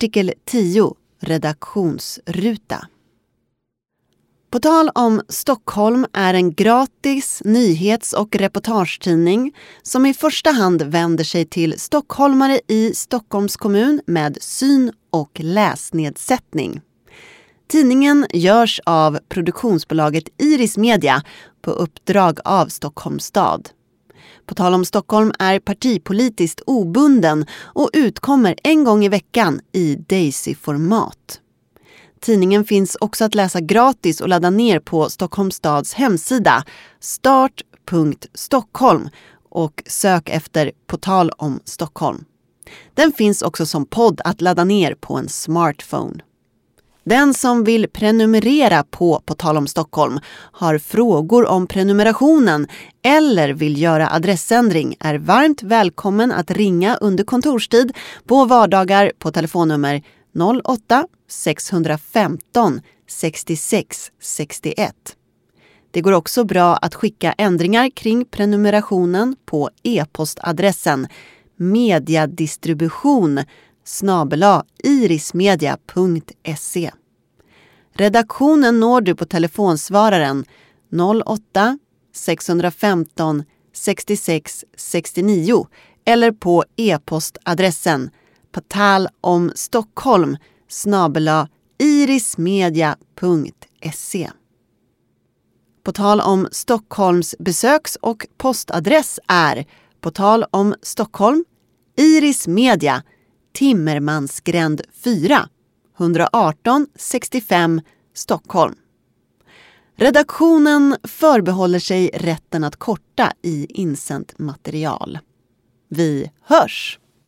Artikel 10. Redaktionsruta. På tal om Stockholm är en gratis nyhets- och reportagetidning som i första hand vänder sig till stockholmare i Stockholms kommun med syn- och läsnedsättning. Tidningen görs av produktionsbolaget Iris Media på uppdrag av Stockholms stad. På tal om Stockholm är partipolitiskt obunden och utkommer en gång i veckan i Daisy-format. Tidningen finns också att läsa gratis och ladda ner på Stockholms stads hemsida start.stockholm och sök efter På tal om Stockholm. Den finns också som podd att ladda ner på en smartphone. Den som vill prenumerera på tal om Stockholm, har frågor om prenumerationen eller vill göra adressändring är varmt välkommen att ringa under kontorstid på vardagar på telefonnummer 08-615 66 61. Det går också bra att skicka ändringar kring prenumerationen på e-postadressen mediadistribution@irismedia.se. Redaktionen når du på telefonsvararen 08-615 66 69 eller på e-postadressen patalomstockholm@irismedia.se. På tal om Stockholms besöks- och postadress är På tal om Stockholm, Iris Media, Timmermansgränd 4, 118 65 Stockholm. Redaktionen förbehåller sig rätten att korta i insänt material. Vi hörs!